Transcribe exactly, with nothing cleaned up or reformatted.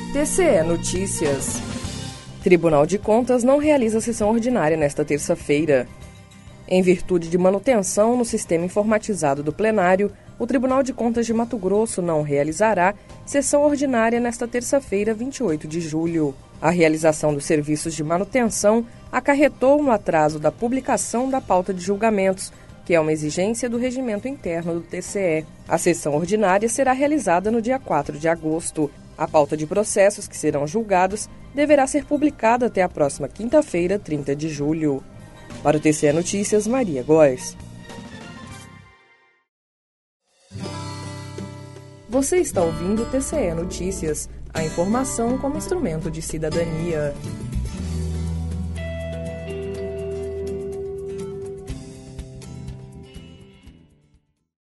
T C E Notícias. Tribunal de Contas não realiza sessão ordinária nesta terça-feira. Em virtude de manutenção no sistema informatizado do plenário, o Tribunal de Contas de Mato Grosso não realizará sessão ordinária nesta terça-feira, vinte e oito de julho. A realização dos serviços de manutenção acarretou no atraso da publicação da pauta de julgamentos, que é uma exigência do regimento interno do T C E. A sessão ordinária será realizada no dia quatro de agosto. A pauta de processos que serão julgados deverá ser publicada até a próxima quinta-feira, trinta de julho. Para o T C E Notícias, Maria Góes. Você está ouvindo o T C E Notícias, a informação como instrumento de cidadania.